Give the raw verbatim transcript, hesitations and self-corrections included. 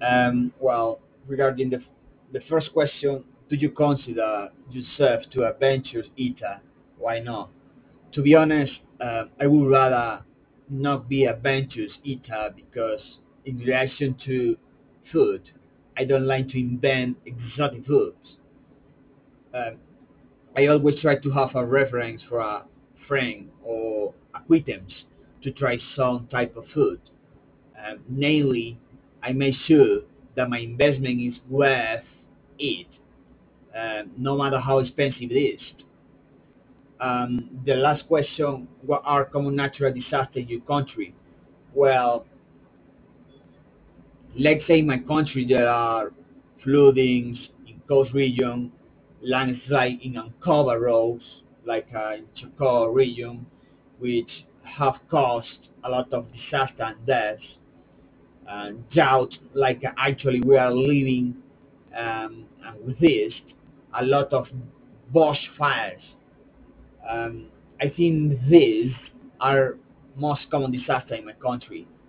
Um, well, regarding the, f- the first question, do you consider yourself to a venture eater? Why not? To be honest, uh, I would rather not be a venture eater because, in relation to food, I don't like to invent exotic foods. Um, I always try to have a reference for a friend or acquaintance to try some type of food. Um, namely, I make sure that my investment is worth it, um, no matter how expensive it is. Um, the last question: what are common natural disasters in your country? Well, let's say in my country there are floodings in coast region, landslide in uncovered roads, like uh, in Chocó region, which have caused a lot of disaster and deaths. And drought, like uh, actually we are living, um, and with this, a lot of bush fires. Um, I think these are most common disaster in my country.